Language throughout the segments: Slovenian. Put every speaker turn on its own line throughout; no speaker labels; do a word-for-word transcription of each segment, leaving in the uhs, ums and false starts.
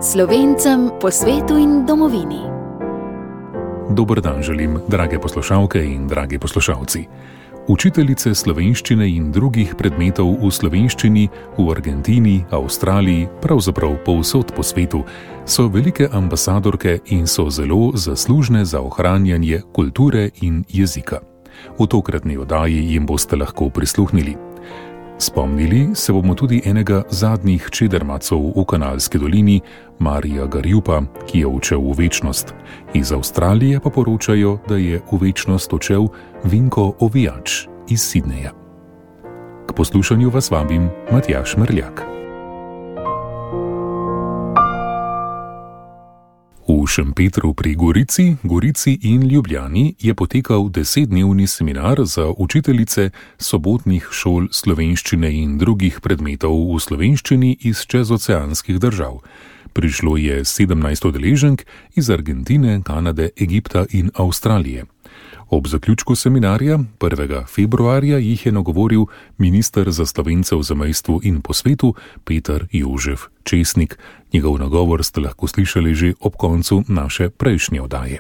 Slovencem po svetu in domovini.
Dober dan želim, drage poslušalke in dragi poslušalci. Učiteljice slovenščine in drugih predmetov v slovenščini v Argentini, Avstraliji, pravzaprav povsod po svetu, so velike ambasadorke in so zelo zaslužne za ohranjanje kulture in jezika. V tokratni oddaji jim boste lahko prisluhnili. Spomnili se bomo tudi enega zadnjih čedermacov v Kanalski dolini, Marija Garjupa, ki je odšel v večnost. Iz Avstralije pa poročajo, da je v večnost odšel Vinko Ovijač iz Sidneja. K poslušanju vas vabim Matjaž Mrljak. V Šempetru pri Gorici, Gorici in Ljubljani je potekal desetdnevni seminar za učiteljice sobotnih šol slovenščine in drugih predmetov v slovenščini iz čezoceanskih držav. Prišlo je sedemnajst udeleženk iz Argentine, Kanade, Egipta in Avstralije. Ob zaključku seminarja prvega februarja jih je nagovoril minister za Slovence v zamejstvu in po svetu Peter Jožef Česnik. Njegov nagovor ste lahko slišali že ob koncu naše prejšnje oddaje.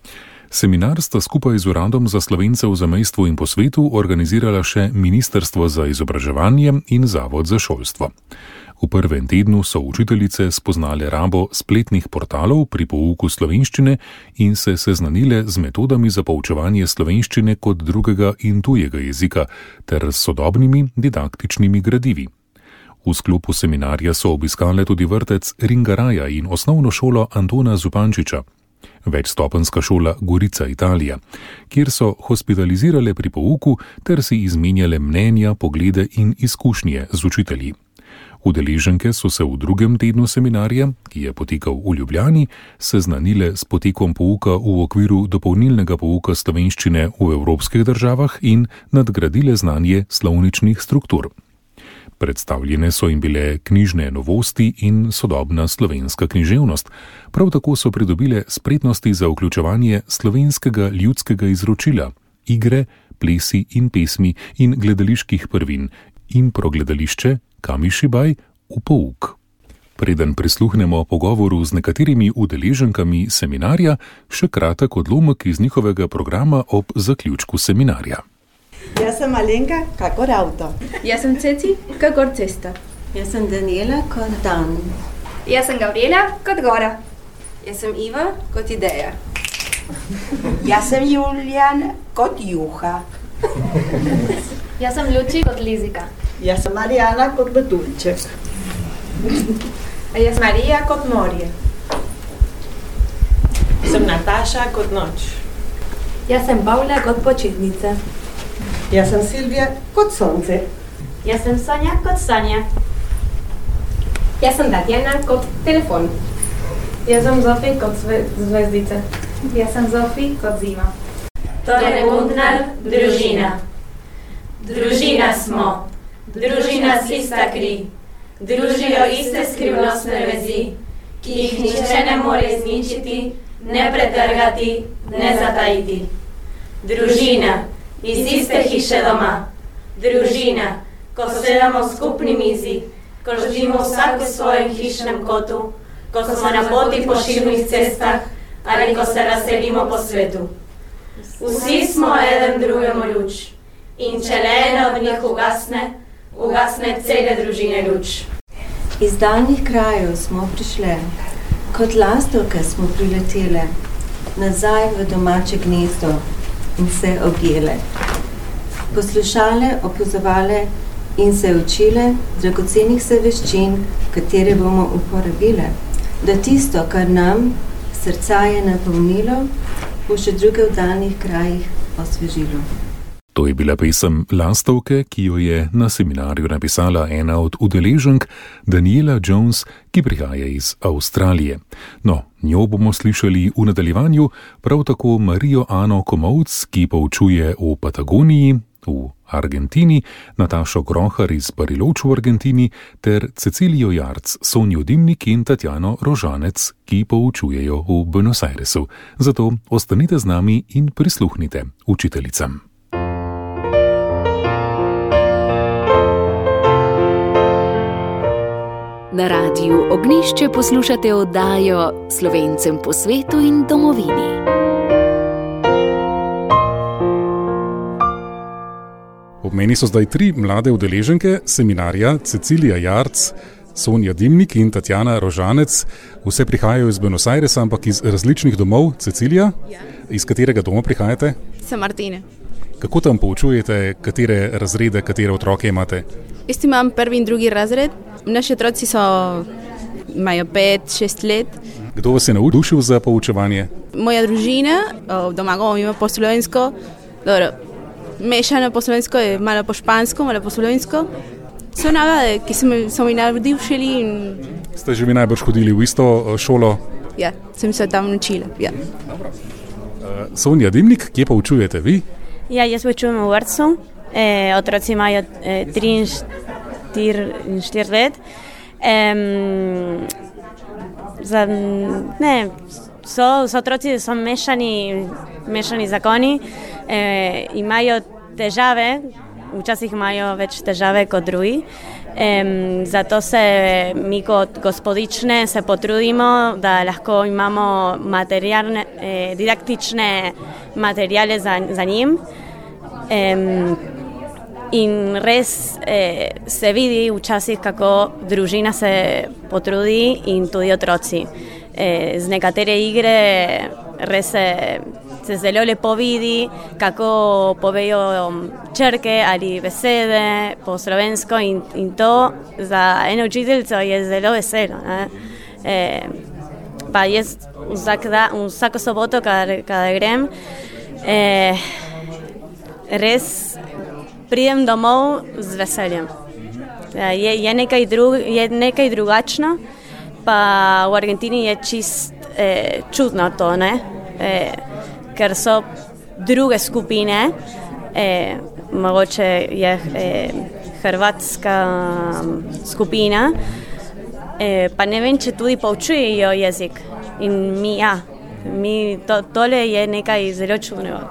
Seminar sta skupaj z Uradom za Slovence v zamejstvu in po svetu organizirala še Ministrstvo za izobraževanje in Zavod za šolstvo. V prvem tednu so učiteljice spoznale rabo spletnih portalov pri pouku slovenščine in se seznanile z metodami za poučevanje slovenščine kot drugega in tujega jezika ter s sodobnimi didaktičnimi gradivi. V sklopu seminarja so obiskale tudi vrtec Ringaraja in osnovno šolo Antona Zupančiča, večstopenska šola Gorica, Italija, kjer so hospitalizirale pri pouku ter si izmenjale mnenja, poglede in izkušnje z učitelji. Udeleženke so se v drugem tednu seminarja, ki je potekal v Ljubljani, seznanile s potekom pouka v okviru dopolnilnega pouka slovenščine v evropskih državah in nadgradile znanje slovničnih struktur. Predstavljene so jim bile knjižne novosti in sodobna slovenska književnost. Prav tako so pridobile spretnosti za vključevanje slovenskega ljudskega izročila, igre, plesi in pesmi in gledaliških prvin, improgledališče, Kamišibaj v pouk. Preden prisluhnemo pogovoru z nekaterimi udeleženkami seminarja, še kratek odlomek iz njihovega programa ob zaključku seminarja.
Jaz sem Alenka, kakor avto.
Jaz sem Ceci, kakor cesta.
Jaz sem Daniela, kot dan.
Jaz sem Gabriela, kot gora.
Jaz sem Iva, kot ideja.
Jaz sem Julijan, kot juha.
Jaz sem Ljuči, kot lizika.
Jaz sem Marijana, kot betuljček.
A jaz Marija, kot morje.
Sem Nataša, kot noč.
Jaz sem Pavla, kot počitnica.
Jaz sem Silvija, kot sonce.
Jaz sem Sonja, kot Sanja.
Jaz sem Tatjana, kot telefon.
Jaz sem Zofi, kot zve zvezdica.
Jaz sem Zofi, kot zima.
Torej, Gundnar, družina. Družina smo. Družina s ista kri, družijo iste skrivnostne vezi, ki jih nihče ne more izničiti, ne pretrgati, ne zatajiti. Družina, iz iste hiše doma. Družina, ko sedamo v skupni mizi, ko živimo vsak v svojem hišnem kotu, ko smo na poti po širnih cestah ali ko se razselimo po svetu. Vsi smo eden drugemu luč in če le ena od njih ugasne, ugasne cele družine luč.
Iz daljnih krajev smo prišle, kot lastovke smo priletele, nazaj v domače gnezdo in se objele. Poslušale, opazovale in se učile dragocenih se veščin, katere bomo uporabile, da tisto, kar nam srca je napolnilo, bo še druge v daljnih krajih osvežilo.
To je bila pesem Lastovke, ki jo je na seminarju napisala ena od udeleženk, Daniela Jones, ki prihaja iz Avstralije. No, njo bomo slišali v nadaljevanju, prav tako Marijo Ano Komovc, ki poučuje v Patagoniji, v Argentini, Natašo Grohar iz Bariloč v Argentini ter Cecilijo Jarc, Sonjo Dimnik in Tatjano Rožanec, ki poučujejo v Buenos Airesu. Zato ostanite z nami in prisluhnite učiteljicam.
Na radiju Ognjišče poslušate oddajo Slovencem po svetu in domovini.
Ob meni so zdaj tri mlade udeleženke seminarja, Cecilija Jarc, Sonja Dimnik in Tatjana Rožanec. Vse prihajajo iz Buenos Airesa, ampak iz različnih domov. Cecilija, ja. Iz katerega doma prihajate?
San Martine.
Kako tam poučujete, katere razrede, katere otroke imate?
Jaz imam prvi in drugi razred. Naši otroci so, imajo pet, šest let.
Kdo vas je navdušil za poučevanje?
Moja družina, doma govorim ima po slovensko, dobro, mešano po slovensko, malo po špansko, malo po slovensko. So navade, ki so mi navdušili. In...
Ste že vi najbrž hodili v isto šolo?
Ja, sem se tam naučila. Ja.
Uh, Sonja Dimnik, kje poučujete vi?
Ja, jaz poučujem v vrtcu. E, otroci imajo e, tri in štiri let. E, za, ne, so, so otroci so mešani, mešani zakoni, e, imajo težave, včasih imajo več težave kot drugi. E, zato se mi kot gospodične se potrudimo, da lahko imamo materialne, e, didaktične materijale za, za njim. E, in res e, se vidi včasih, kako družina se potrudi in tudi otroci. E, z nekatere igre res se, se zelo lepo vidi, kako povejo črke ali besede po slovensko in, in to za eno učiteljico je zelo veselo. E, pa jaz vsak da, vsako soboto, kada, kada grem, e, res pridem domov z veseljem. Je, je, nekaj, drug, je nekaj drugačno, pa v Argentini je čist eh, čudno to, ne? Eh, ker so druge skupine, eh, mogoče je eh, hrvatska skupina, eh, pa ne vem, če tudi poučujejo jezik. In mi, ja, mi to, tole je nekaj zelo čudnega.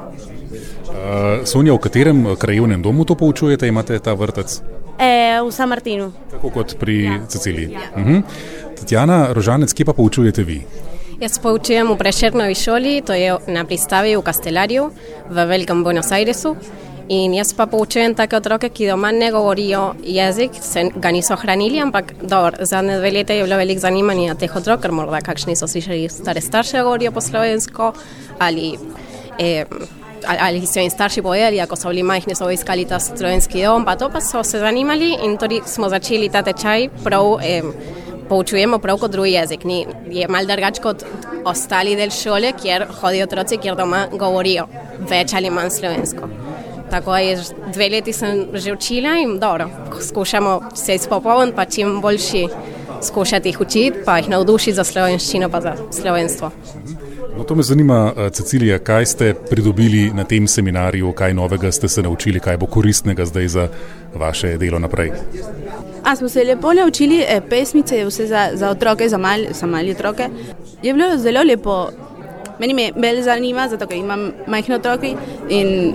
Uh, Sonja, v katerem krajevnem domu to poučujete, imate ta vrtec?
E, v San Martinu.
Tako kot pri ja. Ceciliji.
Ja.
Uh-huh. Tatjana Rožanec, kje pa poučujete vi?
Jaz poučujem v Prešernovi šoli, to je na pristavi v Castelarju, v velikem Buenos Airesu. In jaz pa poučujem take otroke, ki doma ne govorijo jezik, se ga niso hranili, ampak dobro, zadnje dve leta je bilo veliko zanimanja teh otrok, ker morda kakšni so slišali stare starše govorijo po slovensko, ali... Eh, ali so jim starši povedali, ako so bili majhni, so iskali ta slovenski dom, pa to pa so se zanimali in tudi smo začeli ta tečaj prav, eh, poučujemo prav kot drugi jezik. Ni, je mal drugač kot ostali del šole, kjer hodijo otroci, kjer doma govorijo več ali manj slovensko. Tako da je dve leti sem že učila in dobro, skušamo se izpopolniti, pa čim boljši skušati jih učiti, pa jih navdušiti za slovenščino, pa za slovenstvo.
No, to me zanima, Cecilija, kaj ste pridobili na tem seminarju, kaj novega ste se naučili, kaj bo koristnega zdaj za vaše delo naprej?
A smo se lepo naučili eh, pesmice, vse za, za otroke, za mali, za mali otroke. Je bilo zelo lepo. Meni me bolj zanima, zato ker imam majhne otroke in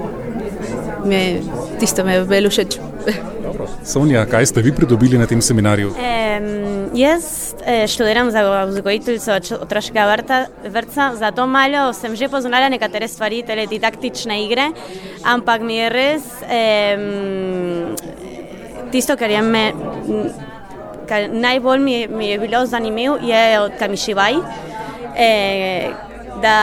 me, tisto me bolj všeč.
Sonja, kaj ste vi pridobili na tem seminarju?
Um, jaz eh, študiram za vzgojiteljico otroškega vrta, vrtca, zato malo sem že poznala nekatere stvari, tele didaktične igre, ampak mi je res um, tisto, kar je me, kar najbolj mi je, mi je bilo zanimivo, je od Kamiševaj, eh, da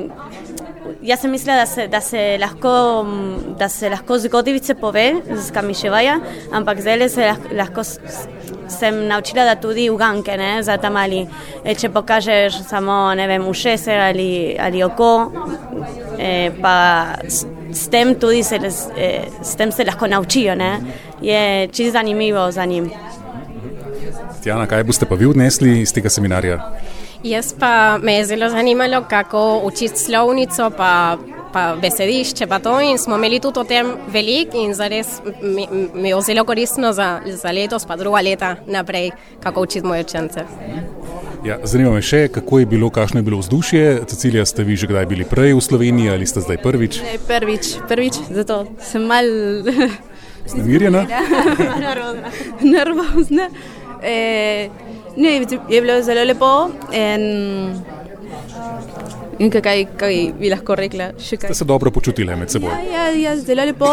jaz sem mislila, da se, da se lahko, da se lahko zgodbice pove z Kamiševaja, ampak zdaj se lahko sem naučila, da tudi uganke, ne, za ta mali. E, če pokažeš samo, ne vem, ušese ali, ali oko, e, pa s, s tem tudi se, e, s tem se lahko naučijo, ne. Je čisto zanimivo za njim.
Tatjana, kaj boste pa vi odnesli iz tega seminarja?
Jaz pa me je zelo zanimalo, kako učiti slovnico, pa, pa besedišče, pa to, in smo imeli tudi o tem veliko in zares mi, mi je zelo koristno za, za letos, pa druga leta naprej, kako učiti moje učence.
Ja, zanima me še, kako je bilo, kakšno je bilo vzdušje. Cecilija, ste vi že kdaj bili prej v Sloveniji ali ste zdaj prvič?
Ne, prvič, prvič, zato sem mal...
Snemirjena?
Nervozna. Nervozna. E, Ne, je bilo zelo lepo in, in kaj, kaj bi lahko rekla.
Ste se dobro počutili med seboj?
Ja, ja, ja, zelo lepo.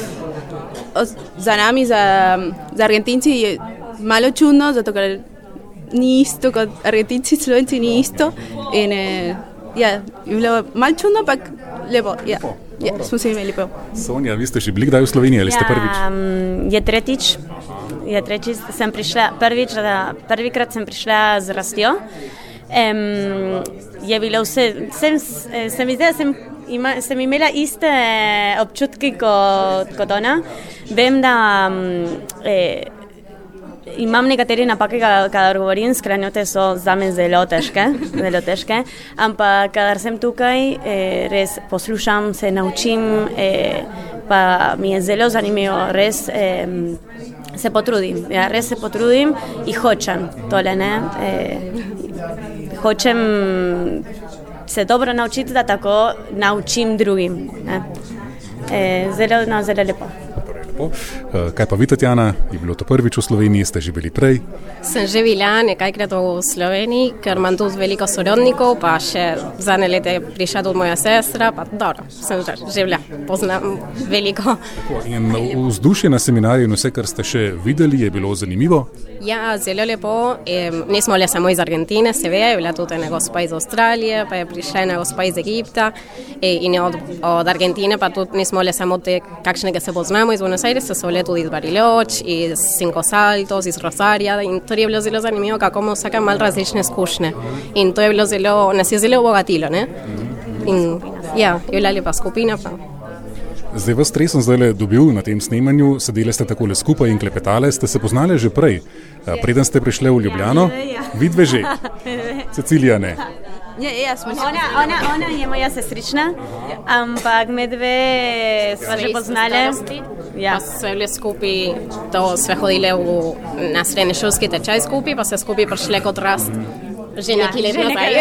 Za nami, za, za Argentinci je malo čudno, zato ker ni isto kot Argentinci, Slovenci ni isto. In ja, je bilo malo čudno, ampak lepo, ja. Ja, smo se imeli lepo.
Sonja, vi ste že bili kdaj v Sloveniji ali ste prvič?
Ja, je tretjič. Je tretjič, sem prišla, prvič, prvikrat sem prišla z rastjo. Um, je bilo vse, sem, sem zdaj, sem, ima, sem imela iste občutke kot, kot ona. Vem, da um, eh, imam nekatere napake, kadar govorim, skranjote so zame zelo težke, zelo težke, ampak kadar sem tukaj, eh, res poslušam, se naučim, eh, pa mi je zelo zanimivo, res eh, se potrudim, ja, res se potrudim in hočem tole, ne, eh, hočem se dobro naučiti, da tako naučim drugim, ne, eh, zelo, no, zelo lepo.
Kaj pa vi, Tatjana? Je bilo to prvič v Sloveniji, ste že bili prej?
Sem že bila nekajkrat v Sloveniji, ker imam tudi veliko sorodnikov, pa še zadnje leta je prišla tudi moja sestra, pa dobro, sem že bila, poznam veliko.
In vzdušje na seminarju in vse, kar ste še videli, je bilo zanimivo?
Ja, zelo lepo. E, nismo le samo iz Argentine, se ve, je bila tudi ena gospa iz Avstralije, pa je prišla ena gospa iz Egipta e, in od, od Argentine pa tudi nismo le samo te, kakšnega se poznamo iz Buenos Aires, so bile tudi iz Bariloche, iz Cinco Saltos, iz Rosaria in to je bilo zelo zanimivo, kako imamo vsaka malo različne izkušnje in to je bilo zelo, nas je zelo obogatilo, ne? In ja, je bila lepa skupina pa.
Zdaj vas tres sem zdaj dobil na tem snemanju, sedeli ste takole skupaj in klepetale, ste se poznali že prej, preden ste prišli v Ljubljano, vidve že, Cecilija ne.
Ja, ja, smo ona, ona, ona je moja sestrična, ampak me dve sva že poznali.
Ja. Pa sve bile skupaj, to sve hodile v, na srednješolski tečaj skupaj, pa se skupaj prišle kot rast. Že ja, nekaj let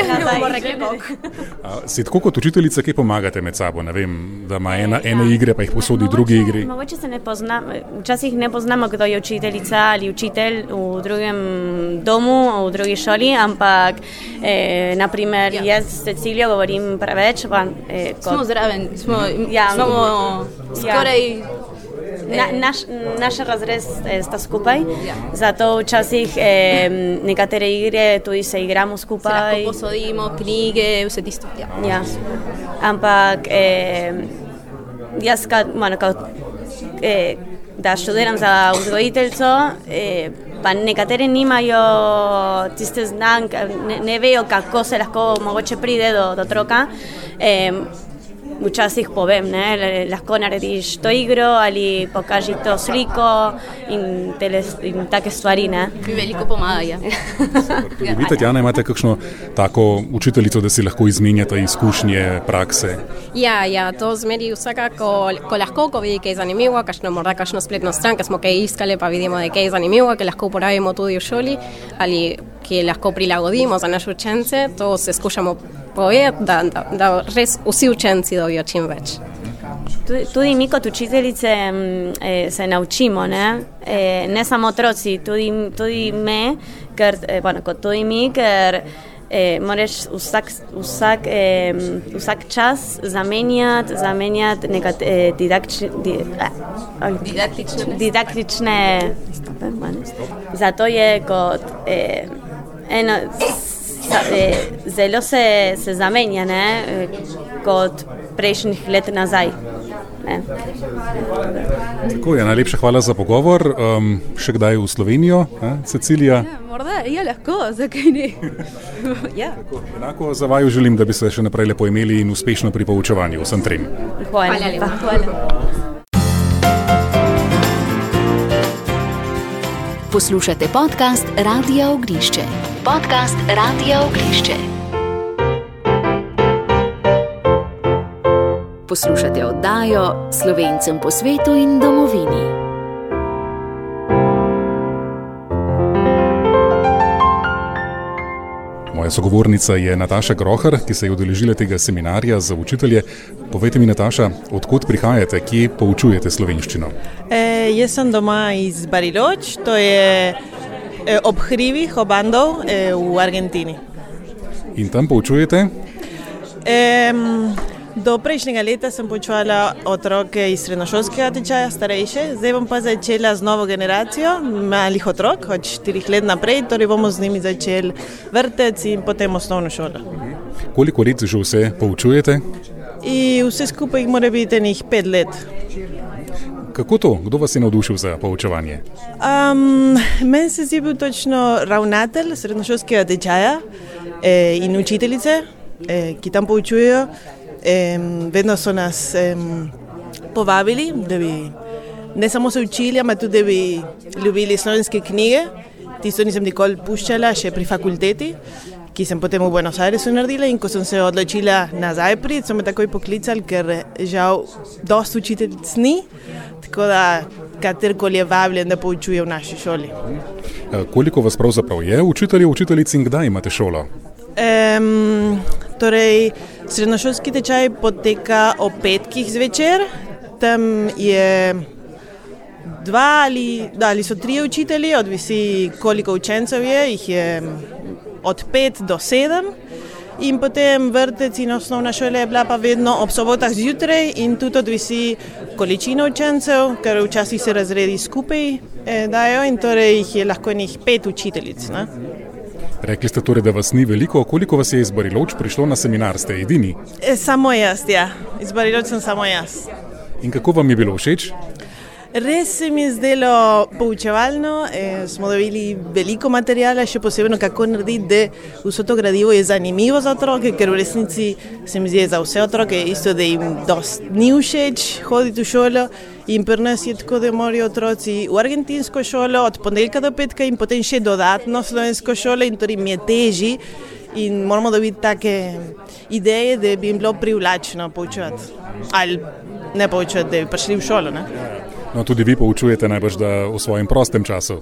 nazaj.
Si tako kot učiteljica, kaj pomagate med sabo? Ne vem, da ima ena, ene igre, pa jih posodi drugi igri.
Mogoče se ne poznamo, včasih ne poznamo, kdo je učiteljica ali učitelj v drugem domu, v drugi šoli, ampak eh, naprimer ja. Jaz s Cecilijo govorim preveč. Pa, eh, kot,
smo zraven, smo,
ja,
smo skoraj...
Ja. Na, naš, naš razred sta skupaj, ja. Zato včasih eh, nekatere igre tudi se igramo skupaj.
Se lahko posodimo, knjige, vse tisto. Ja.
Ja. Ampak eh, jaz, kad, bueno, kad, eh, da študiram za vzgojiteljco, eh, pa nekatere nimajo tiste znanke, ne, ne vejo, kako se lahko mogoče pride do, do otroka. Eh, Včasih povem, ne, lahko narediš to igro ali pokaži to sliko in, tele, in take stvari. Ne.
Veliko pomaga, ja.
Tudi vi, Tatjana, imate kakšno tako učiteljico, da si lahko izmenjate izkušnje, prakse?
Ja, ja, to zmeri vsakako, ko lahko, ko vidi, kaj je zanimivo, kakšno, morda kakšno spletno stran, ki smo kaj iskali, pa vidimo, da je kaj zanimivo, ki lahko uporabimo tudi v šoli ali ki lahko prilagodimo za naše učence, to se skušamo povedati, da, da, da res vsi učenci dobijo čim več.
Tudi mi kot učiteljice eh, se naučimo, ne, eh, ne samo otroci, tudi, tudi me, ker, eh, bueno, kot tudi mi, ker eh, moraš vsak, vsak, eh, vsak čas zamenjati, zamenjati nekat, eh, didakči, di, eh,
didaktične.
didaktične zato je kot eh, eno, zelo se, se zamenja, ne, kot prejšnjih let nazaj. Ne.
Tako je, najlepša hvala za pogovor. Um, še kdaj v Slovenijo, eh, Cecilija?
Ja, morda, ja, lahko, zakaj ne? Ja.
Tako, enako za vaju želim, da bi se še naprej lepo imeli in uspešno pri poučevanju. Vsem trem.
Hvala, hvala lepa. Hvala.
Poslušate podcast Radia Ognišče. Podcast Radia Ognišče. Poslušate oddajo Slovencem po svetu in domovini.
Moja sogovornica je Nataša Grohar, ki se je udeležila tega seminarja za učitelje. Povejte mi, Nataša, odkot prihajate, kje poučujete slovenščino?
E, jaz sem doma iz Bariloche, to je ob hribih, ob Andov v Argentini.
In tam poučujete?
Um, do prejšnjega leta sem poučevala otroke iz srednjošolskega tečaja, starejše, zdaj bom pa začela z novo generacijo malih otrok, od štirih let naprej, torej bomo z njimi začeli vrtec in potem osnovno šolo.
Koliko let že vse poučujete?
In vse skupaj jih mora biti enih pet let.
Kako to? Kdo vas je navdušil za poučevanje?
Um, meni se zdi bil točno ravnatelj srednjošolskega tečaja eh, in učiteljice, eh, ki tam poučujejo. Eh, vedno so nas eh, povabili, da bi ne samo se učili, ampak tudi, da bi ljubili slovenske knjige. Tisto nisem nikoli puščala, še pri fakulteti, ki sem potem v Buenos Airesu naredila, in ko sem se odločila nazaj priti, so me takoj poklicali, ker žal dosti učiteljic ni, tako da katerkoli je vabljen, da poučuje v naši šoli.
Koliko vas pravzaprav je učiteljev, učiteljic in kdaj imate šolo?
Um, torej, srednjošolski tečaj poteka o petkih zvečer, tam je dva ali, da, ali so trije učitelji, odvisi koliko učencev je, jih je od pet do sedem, in potem vrtec in osnovna šola je bila pa vedno ob sobotah zjutraj in tudi odvisi količino učencev, ker včasih se razredi skupaj eh, dajo in torej jih je lahko njih pet učiteljic. Ne?
Rekli ste torej, da vas ni veliko. Koliko vas je iz Bariloč prišlo na seminar? Ste edini?
E, samo jaz, ja. Iz Bariloč sem samo jaz.
In kako vam je bilo všeč?
Res se mi je zdelo poučevalno, eh, smo dobili veliko materijala, še posebno kako narediti, da vso to gradivo je zanimivo za otroke, ker v resnici se mi zdi za vse otroke isto, da jim dosti ni všeč hoditi v šolo, in pri nas je tako, da morajo otroci v argentinsko šolo od ponedeljka do petka in potem še dodatno slovensko šolo, in torej jim je težji in moramo dobiti take ideje, da bi jim bilo privlačno poučevati ali ne poučevati, da bi prišli v šolo. Ne?
No, tudi vi poučujete najbrž da v svojem prostem času.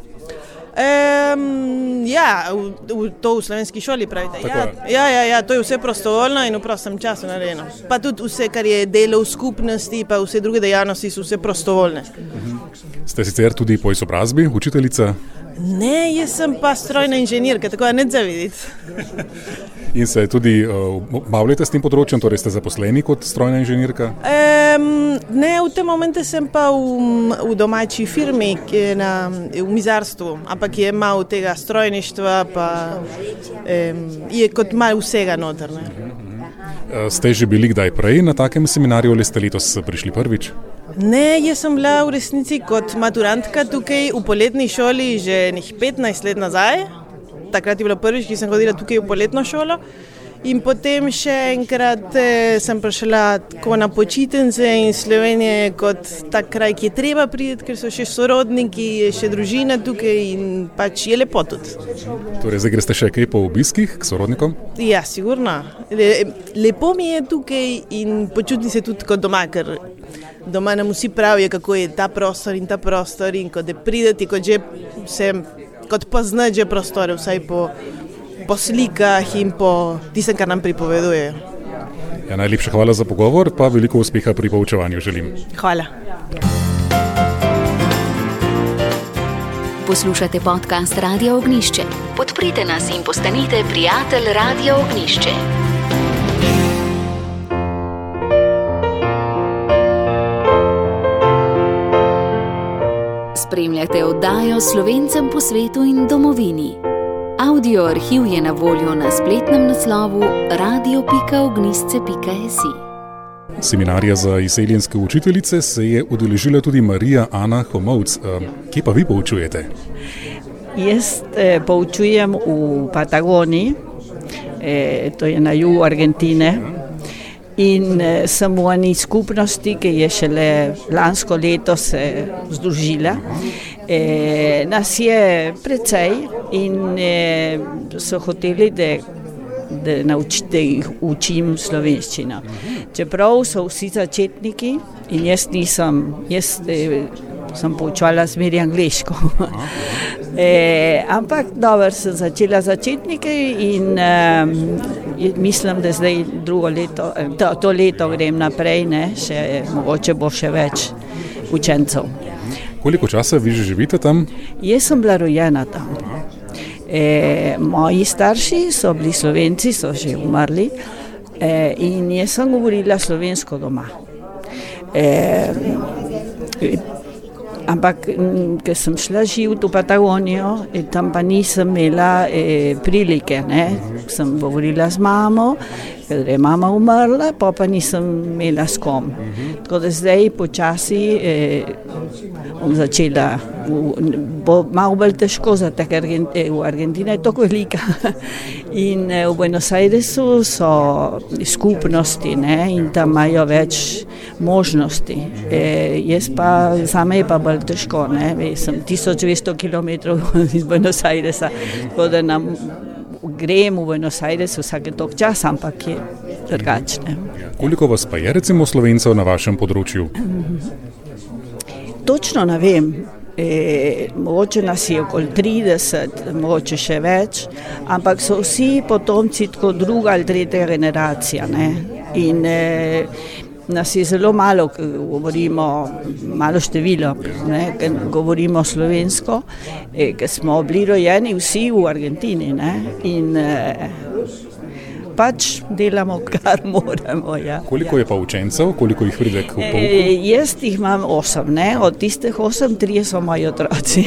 Um, ja, v, v, to v slovenski šoli pravite. Ja, ja, ja, ja, to je vse prostovoljno in v prostem času narejeno. Pa tudi vse, kar je delo v skupnosti, pa vse druge dejavnosti so vse prostovoljne.
Uh-huh. Ste sicer tudi po izobrazbi učiteljica?
Ne, jaz sem pa strojna inženirka, tako da ne zaviditi.
In se tudi uh, bavljate s tem področjem, torej ste zaposleni kot strojna inženirka?
Um, ne, v tem momentu sem pa v, v domači firmi, ki je na, v mizarstvu, ampak je malo tega strojništva, pa um, je kot malo vsega noter. Ne.
Uh, ste že bili kdaj prej na takem seminarju ali ste letos prišli prvič?
Ne, jaz sem bila v resnici kot maturantka tukaj v poletni šoli že nekaj petnajst let nazaj. Takrat je bilo prvič, ki sem hodila tukaj v poletno šolo, in potem še enkrat eh, sem prišla tako na počitnice in Slovenije kot tak kraj, ki je treba priti, ker so še sorodniki, je še družina tukaj in pač je lepo tudi.
Torej, zdaj greste še kaj po obiskih k sorodnikom?
Ja, sigurno. Le, lepo mi je tukaj in počutim se tudi kot doma, ker doma nam vsi pravijo, kako je ta prostor in ta prostor, in kot da prideti, kot že sem kot poznati že prostore, vsaj po, po slikah in po tistem, kar nam pripovedujejo.
Ja, najlepša hvala za pogovor, pa veliko uspeha pri poučevanju želim.
Hvala.
Poslušate podcast Radia Ognjišče. Podprite nas in postanite prijatelj Radia Ognjišče. Spremljate oddajo Slovencem po svetu in domovini. Audio arhiv je na voljo na spletnem naslovu radio pika ognjišče pika si.
Seminarja za izseljenske učiteljice se je udeležila tudi Marija Ana Homovc. Kje pa vi poučujete?
Jaz eh, poučujem v Patagoniji, eh, to je na jugu Argentine. In eh, sem v eni skupnosti, ki je šele lansko leto se združila. Eh, nas je precej in eh, so hoteli, da, da, nauč, da jih učim slovenščino. Čeprav so vsi začetniki in jaz nisem, jaz eh, sem poučala zmeri angliško. E, ampak dobro, sem začela začetnike in um, mislim, da zdaj drugo leto, to, to leto grem naprej, ne, še, mogoče bo še več učencev.
Koliko časa vi že živite tam?
Jaz sem bila rojena tam. E, moji starši so bili Slovenci, so že umrli e, in jaz sem govorila slovensko doma. E, ampak, ker sem šla živeti v Patagonijo, tam pa nisem imela e, prilike, ne? Sem govorila z mamo, ker je mama umrla, pa pa nisem imela s kom. Tako da zdaj počasi eh, bom začela, v, bo malo bolj težko, zato ker eh, v Argentina je tako velika. In eh, v Buenos Airesu so skupnosti, ne, in tam imajo več možnosti. Eh, jaz pa, zame je pa bolj težko, ne, sem tisoč dvesto kilometrov iz Buenos Airesa, tako da nam grem v Buenos Aires vsake tok čas, ampak je drugačne.
Koliko vas pa je recimo Slovencev na vašem področju?
Točno ne vem. E, mogoče nas je okoli trideset, mogoče še več, ampak so vsi potomci tako druga ali tretja generacija. Ne? In e, nas je zelo malo, govorimo malo število, ne, govorimo slovensko, eh, ker smo bili rojeni vsi v Argentini, ne, in eh, pač delamo, kar moramo. Ja.
Koliko je pa učencev, koliko jih pride k pouku?
E, jaz jih imam osem, ne, od tistih osem, trije so moji otroci.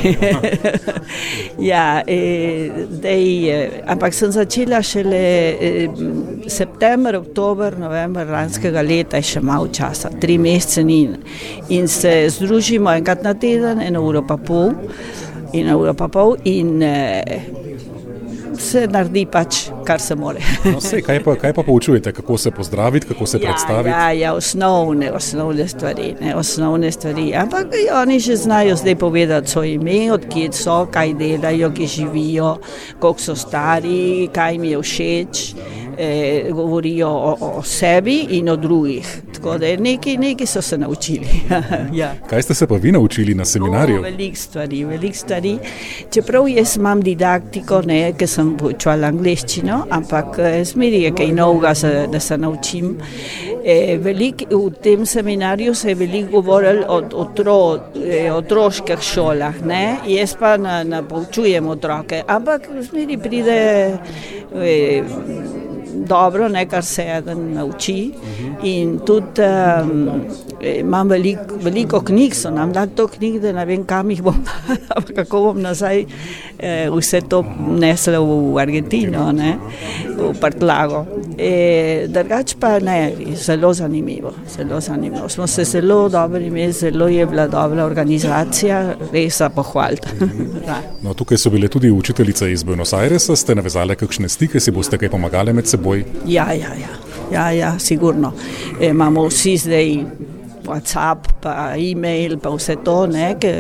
ja, e, dej, ampak sem začela šele e, september, oktober, november lanskega leta, je še malo časa, tri mesece ni. In se združimo enkrat na teden, eno uro pa pol, in uro pa pol, in e, se naredi pač, kar se more.
No, sej, kaj, pa, kaj pa poučujete, kako se pozdraviti, kako se
ja,
predstaviti?
Ja, ja, osnovne, osnovne stvari, ne, osnovne stvari, ampak oni že znajo zdaj povedati svoje ime, odkje so, kaj delajo, ki živijo, koliko so stari, kaj mi je všeč, eh, govorijo o, o sebi in o drugih, tako da nekaj, nekaj so se naučili. ja.
Kaj ste se pa vi naučili na seminarju?
O, veliko stvari, veliko stvari, čeprav jaz imam didaktiko, ne, ker sem poučevala angleščino, ampak zmeri je kaj novega, da se naučim. E, velik, v tem seminarju se je veliko govorilo o otro, e, otroških šolah, ne? Jaz pa na, na poučujem otroke, ampak zmeri pride e, dobro, ne, kar se eden nauči. In tudi um, imam veliko, veliko knjig, so nam dali to knjig, da ne vem, kam jih bom, kako bom nazaj eh, vse to nesla v Argentino, ne, v Prtlago. E, drugač pa ne, zelo zanimivo, zelo zanimivo. Smo se zelo dobro imeli, zelo je bila dobra organizacija, res za pohvaliti.
No, tukaj so bile tudi učiteljice iz Buenos Airesa, ste navezali kakšne stike, si boste kaj pomagali med seboj?
Ja, ja, ja, ja, ja, sigurno. E, imamo vsi zdaj WhatsApp, pa e-mail, pa vse to, ne, ke,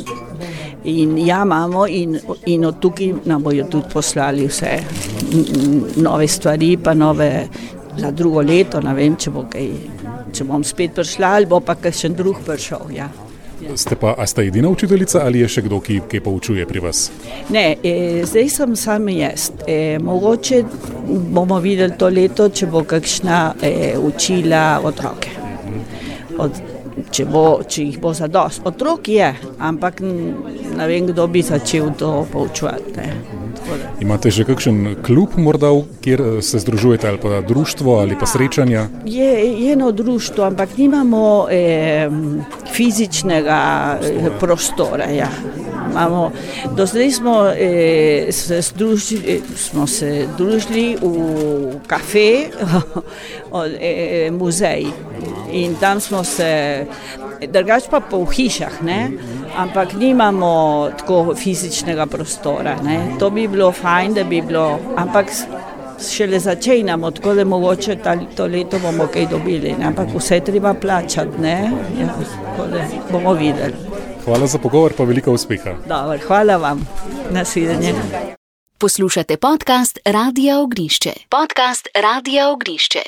in ja, imamo in, in od tukaj nam bojo tudi poslali vse nove stvari, pa nove za drugo leto, ne vem, če bo kaj, če bom spet prišla, ali bo pa kakšen drug prišel, ja.
Ste pa, a ste edina učiteljica ali je še kdo, ki, ki poučuje pri vas?
Ne, e, zdaj sem sam jaz. E, mogoče bomo videli to leto, če bo kakšna e, učila otroke. Od, če, bo, če jih bo zadost. Otrok je, ampak ne vem, kdo bi začel to poučevati. Ne.
Imate že kakšen klub morda, kjer se združujete, ali pa društvo, ali pa srečanja?
Je, je eno društvo, ampak nimamo eh, fizičnega eh, prostora. Ja. Imamo, do zdaj smo, eh, se združili, smo se družili v kafe, eh, muzej, in tam smo se, drugač pa po hišah, ne? Ampak nimamo tako fizičnega prostora. Ne? To bi bilo fajn, da bi bilo, ampak šele začenjamo, tako da mogoče ta, to leto bomo kaj dobili, ne? Ampak vse treba plačati, ne? Ja, tako da bomo videli.
Hvala za pogovor, pa veliko uspeha.
Dobar, hvala vam. Nasvidenje.
Poslušate podcast Radia Ognišče. Podcast Radia Ognišče.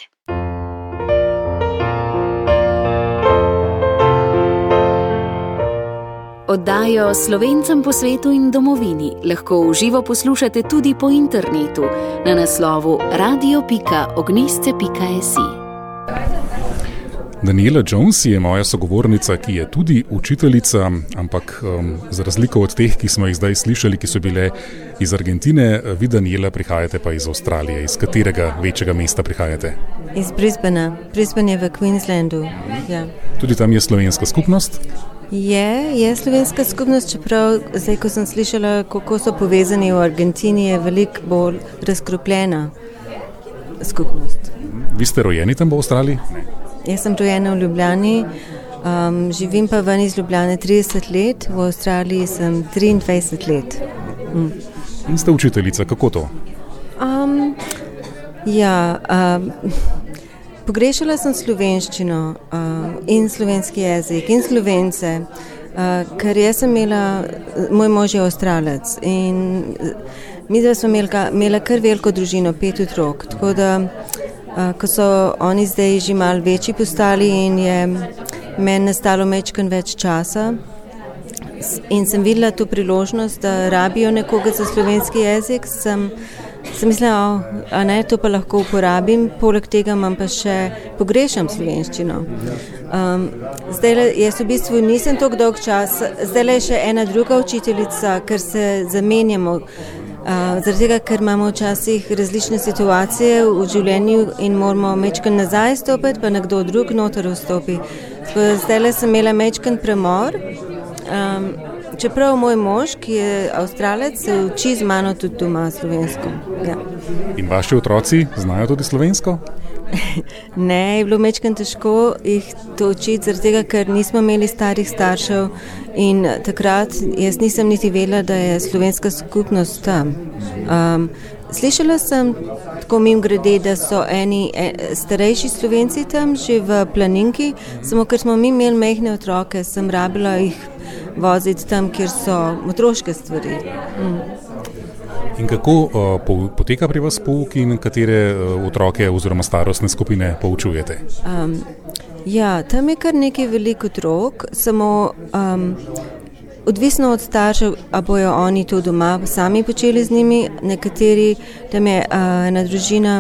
Oddajo Slovencem po svetu in domovini lahko v živo poslušate tudi po internetu na naslovu radio pika ognisce pika si.
Daniela Jones je moja sogovornica, ki je tudi učiteljica, ampak um, za razliko od teh, ki smo jih zdaj slišali, ki so bile iz Argentine, vi, Daniela, prihajate pa iz Avstralije. Iz katerega večjega mesta prihajate?
Iz Brisbanea. Brisbane je v Queenslandu. Ja.
Tudi tam je slovenska skupnost?
Je, je slovenska skupnost, čeprav zdaj, ko sem slišala, kako so povezani v Argentini, je veliko bolj razkropljena skupnost.
Vi ste rojeni tam v Avstraliji? Ne.
Jaz sem rojena v Ljubljani, um, živim pa ven iz Ljubljane trideset let, v Avstraliji sem triindvajset let. Mm.
In ste učiteljica, kako to?
Um, ja, um, pogrešala sem slovenščino um, in slovenski jezik in Slovence, uh, ker jaz sem imela, moj mož je Avstralec in mi dva smo imela, imela kar veliko družino, pet otrok, tako da Uh, ko so oni zdaj že malo večji postali in je meni nastalo mečken več časa in sem videla to priložnost, da rabijo nekoga za slovenski jezik, sem, sem mislila, oh, a ne, to pa lahko uporabim, poleg tega imam pa še pogrešam slovenščino. Um, zdaj, jaz v bistvu nisem toliko dolg čas, zdaj je še ena druga učiteljica, ker se zamenjamo. Uh, zaradi tega, ker imamo včasih različne situacije v življenju in moramo mečken nazaj stopiti, pa nekdo drug noter vstopi. Zdaj sem imela mečken premor, um, čeprav moj mož, ki je Avstralec, se uči z mano tudi doma slovensko. Ja.
In vaši otroci znajo tudi slovensko?
Ne, je bilo mečken težko jih to učiti, zaradi tega, ker nismo imeli starih staršev in takrat jaz nisem niti vedela, da je slovenska skupnost tam. Um, slišala sem tako mimogrede, da so eni e, starejši Slovenci tam že v Planinki, samo ker smo mi imeli majhne otroke, sem rabila jih voziti tam, kjer so otroške stvari. Mm.
In kako uh, poteka pri vas pouk in katere uh, otroke oziroma starostne skupine poučujete?
Um, ja, tam je kar nekaj veliko otrok, samo um, odvisno od staršev, a bojo oni to doma sami počeli z njimi. Nekateri, tam je uh, ena družina,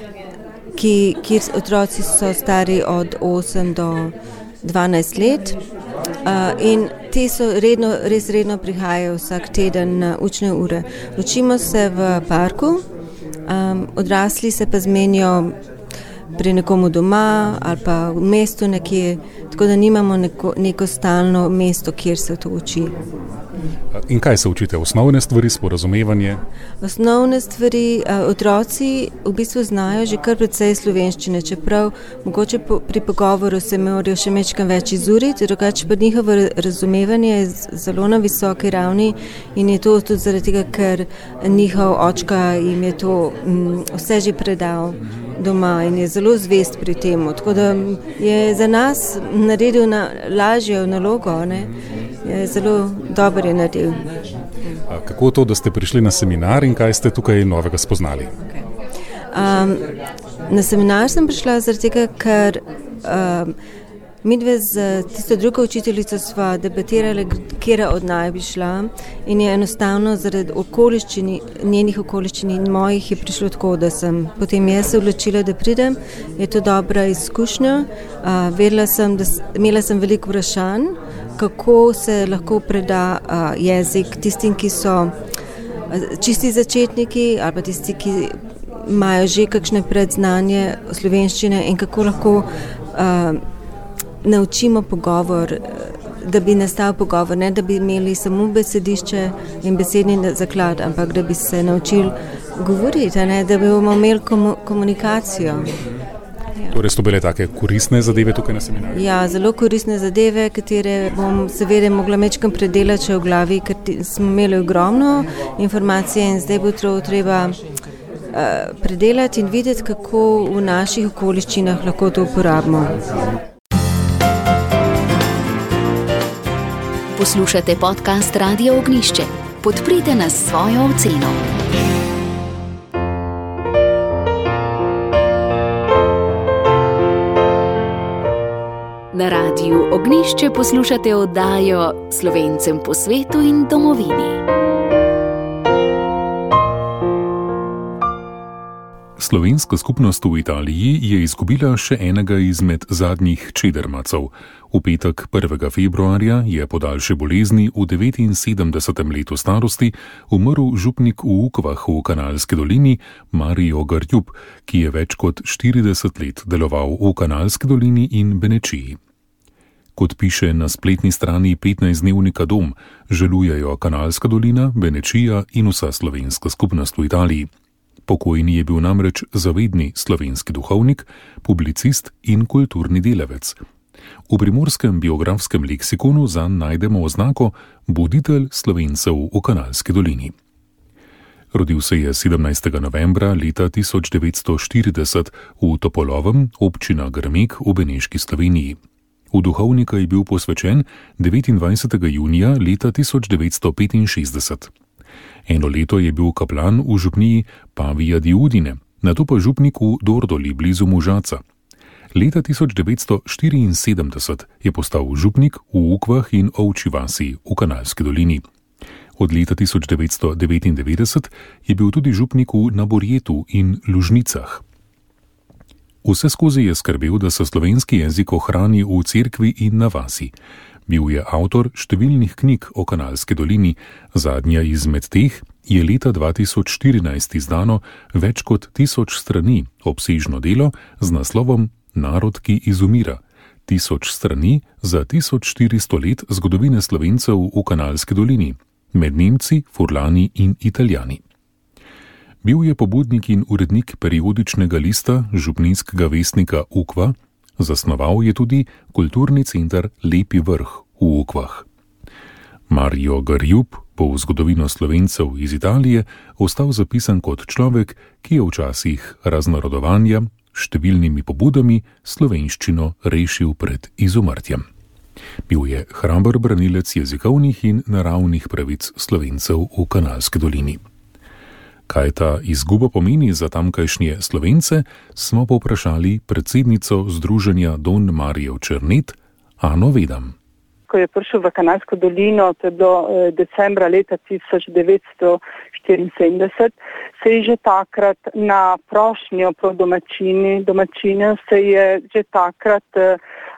ki, kjer otroci so stari od osem do dvanajst let. Uh, in te so redno, res redno prihajajo vsak teden na učne ure. Učimo se v parku, um, odrasli se pa zmenijo pri nekomu doma ali pa v mestu nekje, tako da nimamo neko, neko stalno mesto, kjer se to uči.
In kaj se učite? Osnovne stvari, sporazumevanje?
Osnovne stvari, otroci v bistvu znajo že kar precej slovenščine, čeprav mogoče po, pri pogovoru se morajo še mečkam več izuriti, drugače pa njihovo razumevanje je zelo na visoki ravni in je to tudi zaradi tega, ker njihov očka jim je to m, vse že predal doma in je zelo zvest pri tem, tako da je za nas naredil na, lažjo nalogo, ne? Je zelo dober je naredil.
A kako to, da ste prišli na seminar in kaj ste tukaj novega spoznali?
Okay. Um, na seminar sem prišla zaradi tega, ker um, midve z tisto drugo učiteljico sva debatirali, kjera od naj bi šla in je enostavno zaradi okoliščini, njenih okoliščin in mojih je prišlo tako, da sem potem jaz se odločila, da pridem. Je to dobra izkušnja. Uh, vedela sem, da imela sem veliko vprašanj, kako se lahko preda uh, jezik tistim, ki so uh, čisti začetniki ali pa tisti, ki imajo že kakšne predznanje slovenščine in kako lahko uh, naučimo pogovor, da bi nastal pogovor, ne da bi imeli samo besedišče in besedni zaklad, ampak da bi se naučili govoriti, ne, da bi bomo imeli komu, komunikacijo.
Torej so bile take koristne zadeve tukaj na seminarju?
Ja, zelo koristne zadeve, katere bom seveda mogla mečkam predelati še v glavi, ker smo imeli ogromno informacije in zdaj bo to treba uh, predelati in videti, kako v naših okoliščinah lahko to uporabimo.
Poslušate podcast Radio Ognjišče. Podprite nas s svojo oceno. Na Radiu Ognjišče poslušate oddajo Slovencem po svetu in domovini.
Slovenska skupnost v Italiji je izgubila še enega izmed zadnjih čedermacov. V petek prvega februarja je po daljši bolezni v devetinsedemdesetem letu starosti umrl župnik v Ukvah v Kanalski dolini Mario Garjub, ki je več kot štirideset let deloval v Kanalski dolini in Benečiji. Kot piše na spletni strani petnajstdnevnika Dom, žalujejo Kanalska dolina, Benečija in vsa slovenska skupnost v Italiji. Pokojni je bil namreč zavedni slovenski duhovnik, publicist in kulturni delavec. V primorskem biografskem leksikonu zanj najdemo oznako buditelj Slovencev v Kanalski dolini. Rodil se je sedemnajstega novembra leta tisoč devetsto štirideset v Topolovem, občina Grmek v Beneški Sloveniji. V duhovnika je bil posvečen devetindvajsetega junija leta tisoč devetsto petinšestdeset. Eno leto je bil kaplan v župniji Pavija di Udine, nato pa župnik v Dordoli blizu Mužaca. Leta tisoč devetsto štiriinsedemdeset je postal župnik v Ukvah in Ovči vasi v Kanalski dolini. Od leta tisoč devetsto devetindevetdeset je bil tudi župnik v Naborjetu in Lužnicah. Vseskozi je skrbel, da se slovenski jezik ohrani v cerkvi in na vasi. Bil je avtor številnih knjig o Kanalski dolini, zadnja izmed teh je leta dva tisoč štirinajst izdano več kot tisoč strani obsežno delo z naslovom Narod, ki izumira. Tisoč strani za tisoč štiristo let zgodovine Slovencev v Kanalski dolini, med Nemci, Furlani in Italijani. Bil je pobudnik in urednik periodičnega lista župnijskega vestnika Ukva, zasnoval je tudi kulturni center Lepi vrh v Ukvah. Mario Garjub bo v zgodovino Slovencev iz Italije ostal zapisan kot človek, ki je v časih raznarodovanja številnimi pobudami slovenščino rešil pred izumrtjem. Bil je hraber branilec jezikovnih in naravnih pravic Slovencev v Kanalski dolini. Kaj ta izguba pomeni za tamkajšnje Slovence, smo povprašali predsednico Združenja Don Marijev Černet, Ano Vedam.
Ko je prišel v Kanalsko dolino, to je bilo decembra leta tisoč devetsto štiriinsedemdeset, se je že takrat na prošnjo pro domačini, domačine se je že takrat uh,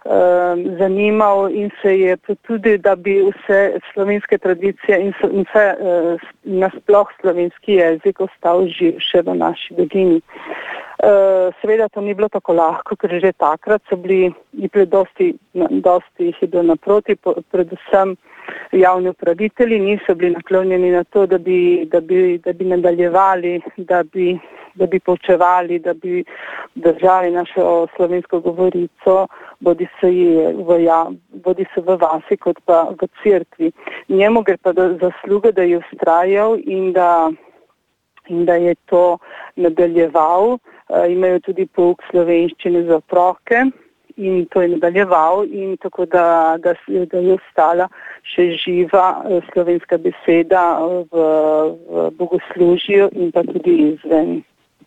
zanimal in se je tudi, da bi vse slovenske tradicije in vse uh, nasploh slovenski jezik ostal živ še v naši dolini. Uh, seveda to ni bilo tako lahko, ker že takrat so bili, bili dosti, dosti jih je bilo naproti, po, predvsem javni upravitelji niso bili naklonjeni na to, da bi, da bi, da bi nadaljevali, da bi, da bi poučevali, da bi držali našo slovensko govorico, bodi se v, ja, bodi se v vasi kot pa v cerkvi. Njemu gre pa zasluga, da je ustrajal in da, in da je to nadaljeval. Uh, imajo tudi pouk slovenščine za otroke in to je nadaljeval in tako da, da, da je ostala še živa slovenska beseda v, v bogoslužju in pa tudi izven.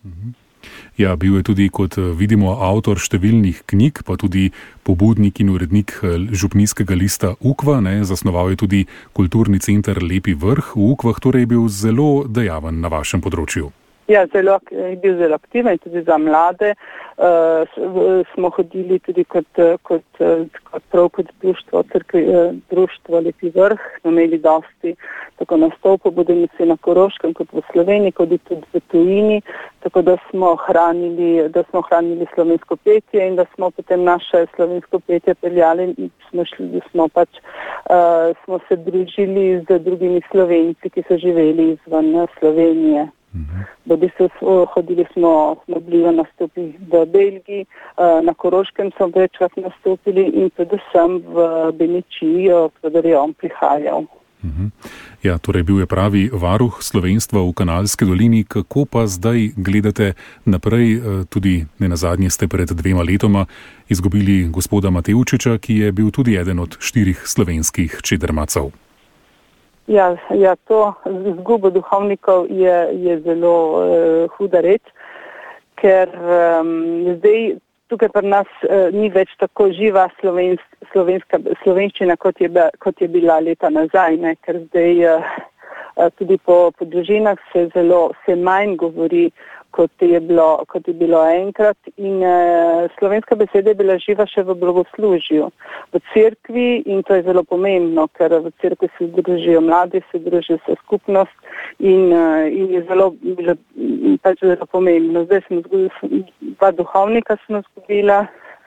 Ja, bil je tudi, kot vidimo, avtor številnih knjig, pa tudi pobudnik in urednik župnijskega lista Ukva, ne, zasnoval je tudi kulturni center Lepi vrh v Ukvah, torej je bil zelo dejaven na vašem področju.
Ja, zelo, je bil zelo aktiven tudi za mlade. Uh, smo hodili tudi kot, kot, kot prav kot društvo, crkvi, društvo Lepi vrh. Smo imeli dosti tako nastopov, bodili se na Koroškem kot v Sloveniji, kot tudi v tujini, tako da smo hranili, da smo hranili slovensko petje in da smo potem naše slovensko petje peljali in smo, šli, smo pač uh, smo se družili z drugimi Slovenci, ki so živeli izven Slovenije. Bodi se hodili smo, smo bili v nastopi v Belgiji, na Koroškem smo večkrat nastopili in predvsem v Benečiji, kadar je on prihajal.
Ja, torej bil je pravi varuh slovenstva v Kanalski dolini. Kako pa zdaj gledate naprej? Tudi nenazadnje ste pred dvema letoma izgubili gospoda Matevčiča, ki je bil tudi eden od štirih slovenskih čedermacov.
Ja, ja, to izgubo duhovnikov je, je zelo uh, huda reč, ker um, zdaj tukaj pri nas uh, ni več tako živa slovensk, slovenska, slovenščina, kot je, kot je bila leta nazaj, ne? Ker zdaj uh, uh, tudi po, po družinah se zelo se manj govori kot je bilo, kot je bilo enkrat. In eh, slovenska beseda je bila živa še v blagoslužju, v cerkvi, in to je zelo pomembno, ker v cerkvi se družijo mladi, se druži vse skupnost in, eh, in je zelo, bilo, pač zelo pomembno. Zdaj smo zgubili, dva duhovnika smo zgubila,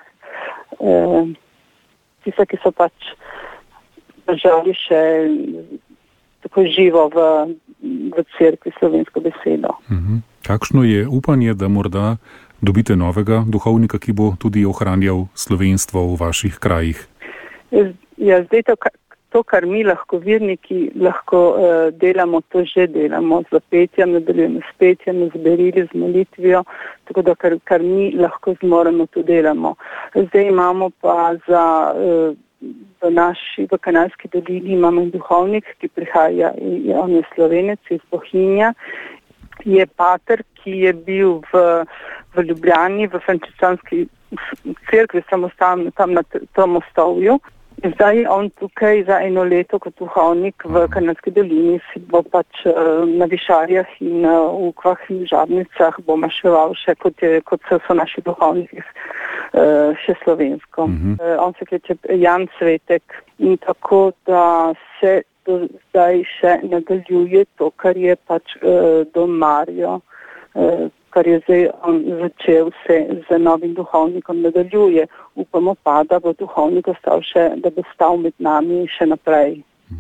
eh, tiste, ki so pač držali še tako živo v, v cerkvi slovensko besedo.
Mhm. Kakšno je upanje, da morda dobite novega duhovnika, ki bo tudi ohranjal slovenstvo v vaših krajih?
Ja, zdaj to, to kar mi lahko verniki lahko uh, delamo, to že delamo z petjem, nadaljujemo s petjem, z berili, z molitvijo, tako da kar, kar mi lahko zmoremo, to delamo. Zdaj imamo pa za uh, v naši, v Kanalski dolini imamo duhovnik, ki prihaja, on je Slovenec iz Bohinja, je pater, ki je bil v, v Ljubljani, v frančiškanski cerkvi, samostalno tam na Tromostovju. Zdaj je on tukaj za eno leto kot duhovnik v Kanalski dolini, si bo pač uh, na Višarjah in uh, v Ukvah in Žabnicah bo maševal še, kot, je, kot so, so naši duhovniki uh, še slovensko. Mm-hmm. Uh, on se kleče Jan Svetek in tako, da se do zdaj še nadaljuje to, kar je pač uh, Don Mario, uh, kar je zdaj on začel se z novim duhovnikom nadaljuje. Upamo pa, da bo duhovnik ostal še, da bo stal med nami še naprej.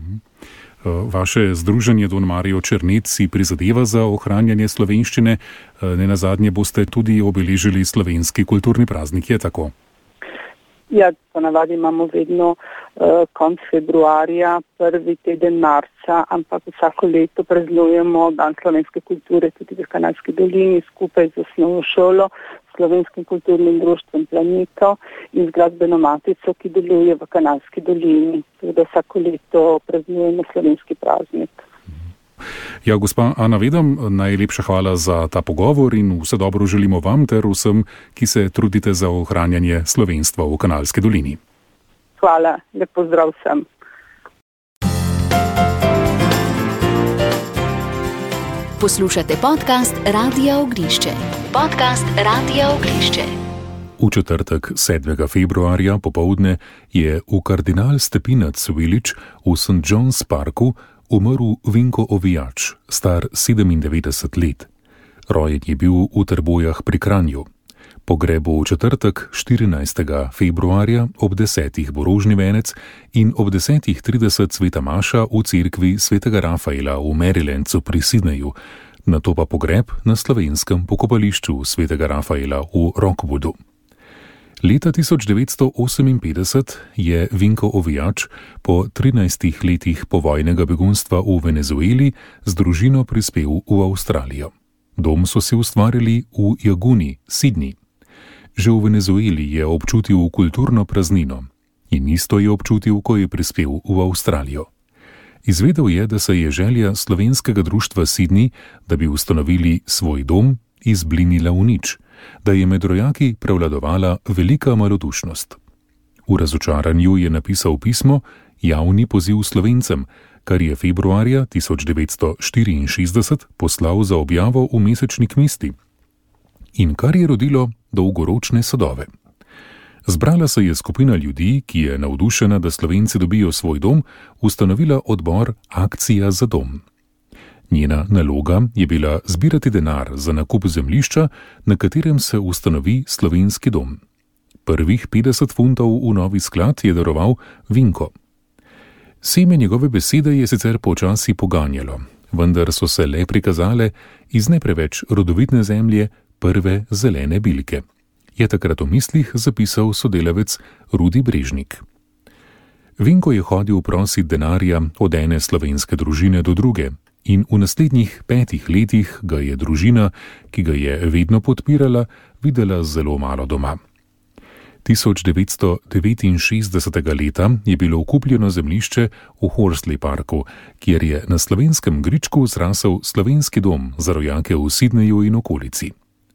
Vaše združenje Don Mario Černec si prizadeva za ohranjanje slovenščine. Nenazadnje boste tudi obeležili slovenski kulturni praznik, je tako?
Ja, ponavadi imamo vedno uh, konc februarja, prvi teden marca, ampak vsako leto praznujemo Dan slovenske kulture tudi v Kanalski dolini skupaj z osnovno šolo, Slovenskim kulturnim društvom Planeta in z glasbeno matico, ki deluje v Kanalski dolini. Tako da vsako leto praznujemo slovenski praznik.
Ja, gospa Ana Vedam, najlepša hvala za ta pogovor in vse dobro želimo vam ter vsem, ki se trudite za ohranjanje slovenstva v Kanalski dolini.
Hvala, lep pozdrav vsem.
Poslušate podcast Radia Ognišče. Podcast Radia Ognišče.
V četrtek sedmega februarja popoldne je v Kardinal Stepinac Village v Saint John's Parku umrl Vinko Ovijač, star sedemindevetdeset let. Rojen je bil v Trbojah pri Kranju. Pogreb bo v četrtek štirinajstega februarja ob desetih bo rožni venec in ob desetih trideset sveta maša v cerkvi svetega Rafaela v Marylandu pri Sydneyju, nato pa pogreb na slovenskem pokopališču svetega Rafaela v Rockwoodu. Leta tisoč devetsto oseminpetdeset je Vinko Ovijač po trinajstih letih povojnega begunstva v Venezueli z družino prispel v Avstralijo. Dom so si ustvarili v Jaguni, Sydney. Že v Venezueli je občutil kulturno praznino in isto je občutil, ko je prispel v Avstralijo. Izvedel je, da se je želja slovenskega društva Sydney, da bi ustanovili svoj dom, izblinila v nič, da je med rojaki prevladovala velika malodušnost. V razočaranju je napisal pismo Javni poziv Slovencem, kar je februarja tisoč devetsto štiriinšestdeset poslal za objavo v mesečnik Misti in kar je rodilo dolgoročne sadove. Zbrala se je skupina ljudi, ki je navdušena, da Slovenci dobijo svoj dom, ustanovila odbor Akcija za dom. Njena naloga je bila zbirati denar za nakup zemljišča, na katerem se ustanovi slovenski dom. Prvih petdeset funtov v novi sklad je daroval Vinko. Seme njegove besede je sicer počasi poganjalo, vendar so se le prikazale iz ne preveč rodovitne zemlje prve zelene bilke, je takrat v mislih zapisal sodelavec Rudi Brežnik. Vinko je hodil prosit denarja od ene slovenske družine do druge in v naslednjih petih letih ga je družina, ki ga je vedno podpirala, videla zelo malo doma. tisoč devetsto devetinšestdesetega leta je bilo kupljeno zemljišče v Horsley Parku, kjer je na slovenskem gričku zrasel slovenski dom za rojake v Sydneyju in okolici.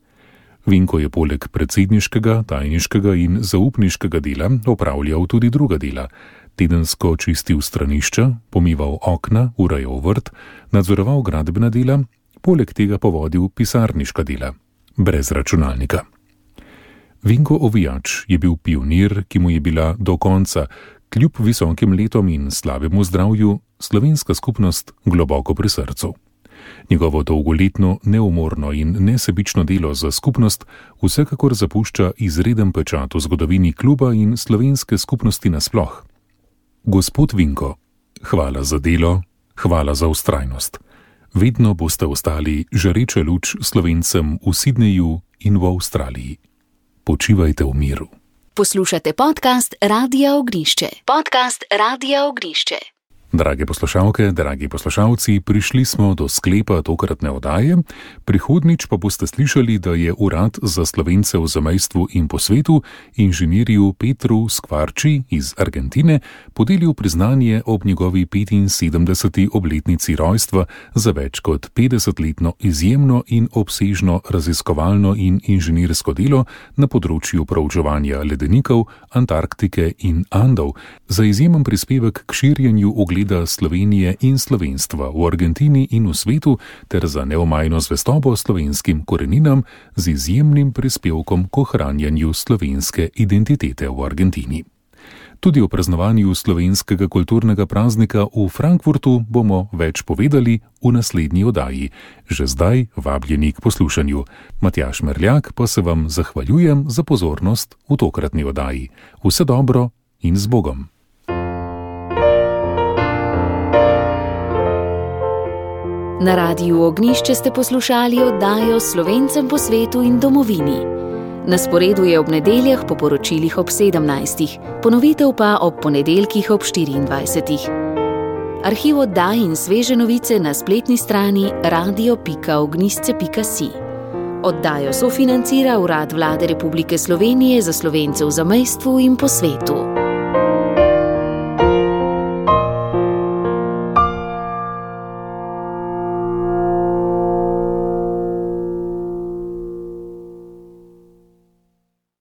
Vinko je poleg predsedniškega, tajniškega in zaupniškega dela opravljal tudi druga dela. Tedensko čistil stranišča, pomival okna, urejal vrt, nadzoroval gradbena dela, poleg tega pa vodil pisarniška dela, brez računalnika. Vinko Ovijač je bil pionir, ki mu je bila do konca, kljub visokim letom in slabemu zdravju, slovenska skupnost globoko pri srcu. Njegovo dolgoletno, neumorno in nesebično delo za skupnost vsekakor zapušča izreden pečat v zgodovini kluba in slovenske skupnosti nasploh. Gospod Vinko, hvala za delo, hvala za vztrajnost. Vedno boste ostali žareča luč Slovencem v Sidneju in v Avstraliji. Počivajte v miru.
Poslušate podcast Radia Ognišče. Podcast Radia Ognišče.
Drage poslušalke, dragi poslušalci, prišli smo do sklepa tokratne oddaje. Prihodnič pa boste slišali, da je Urad za Slovence v zamejstvu in po svetu inženirju Petru Skvarči iz Argentine podelil priznanje ob njegovi petinsedemdeseti obletnici rojstva za več kot petdesetletno izjemno in obsežno raziskovalno in inženirsko delo na področju proučevanja ledenikov, Antarktike in Andov, za izjemen prispevek k širjenju ugleda Slovenije in slovenstva v Argentini in v svetu ter za neomajno zvestobo slovenskim koreninam z izjemnim prispevkom k ohranjanju slovenske identitete v Argentini. Tudi o praznovanju slovenskega kulturnega praznika v Frankfurtu bomo več povedali v naslednji oddaji. Že zdaj vabljeni k poslušanju. Matjaž Merljak pa se vam zahvaljujem za pozornost v tokratni oddaji. Vse dobro in z Bogom.
Na Radiu Ognišče ste poslušali oddajo Slovencem po svetu in domovini. Na sporedu je ob nedeljah po poročilih ob sedemnajstih, ponovitev pa ob ponedeljkih ob štiriindvajsetih. Arhiv oddaj in sveže novice na spletni strani radio pika ognisce pika si. Oddajo sofinancira Urad Vlade Republike Slovenije za Slovence v zamejstvu in po svetu.